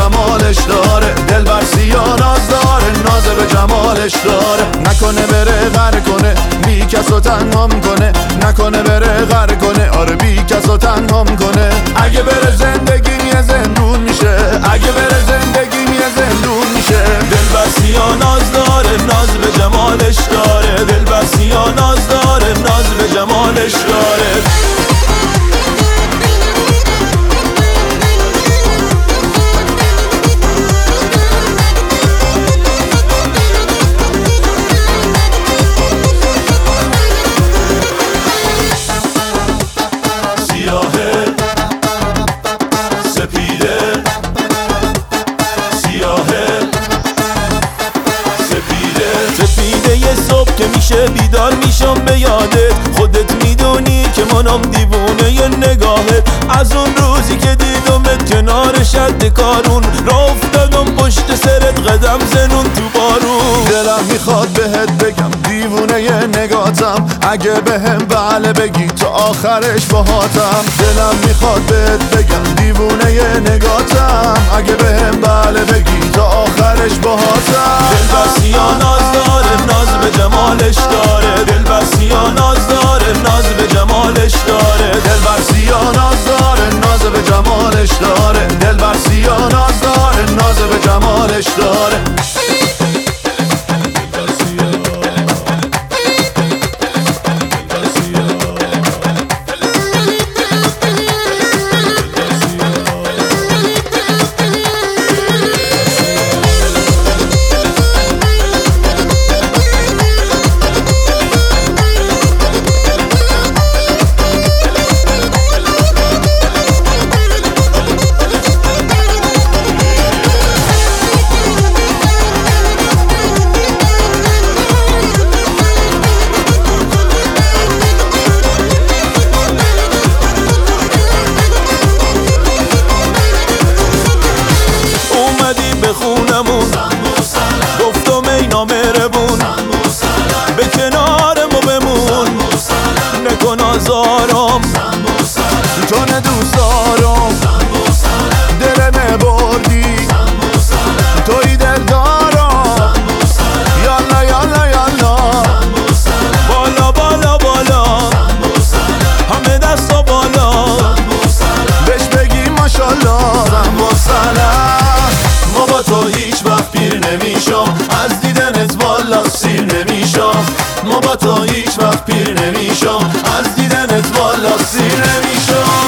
جمالش داره، دلبر سیاه ناز داره، ناز به جمالش داره. نکنه بره غر کنه، بی کسو تنهام کنه، نکنه بره غر کنه، آره بی کسو تنهام کنه. اگه بره زندگی یه زندون میشه، اگه بره زندگی یه زندون میشه. دلبر سیاه ناز داره، ناز به جمالش داره، دلبر سیاه ناز داره، ناز به جمالش داره. سپیده یه صبح که میشه بیدار میشم به یادت، خودت میدونی که منم دیوونه ی نگاهت. از اون روزی که دیدمت کنار شد کارون، را افتادم پشت سرت قدم زنون تو بارون. دلم میخواد بهت بگم دیوونه ی نگاتم، اگه بهم بله بگی تا آخرش باهاتم. دلم میخواد بهت بگم دیوونه ی نگاتم، اگه بهم بله بگی تا آخرش باهاتم. دلبر سیاه ناز داره، ناز به جمالش داره، دلبر سیاه ناز داره، ناز به جمالش داره. دلبر سیاه ناز داره، ناز به جمالش داره، دلبر سیاه ناز داره، ناز به جمالش داره. به خونمون گفتم ای نامهربون، به کنار ما بمون، نکن آزارم، تو نه دوست دارم، دلم بردی، توی دل دارم. یالا یالا یالا، بالا بالا بالا، همه دستا بالا، بهش بگی ماشالله. زن با سلام، ما با تو هیچ وقت پیر نمیشم، از دیدنت والا سیر نمیشم. ما با تو هیچ وقت پیر نمیشم، از دیدنت والا سیر نمیشم.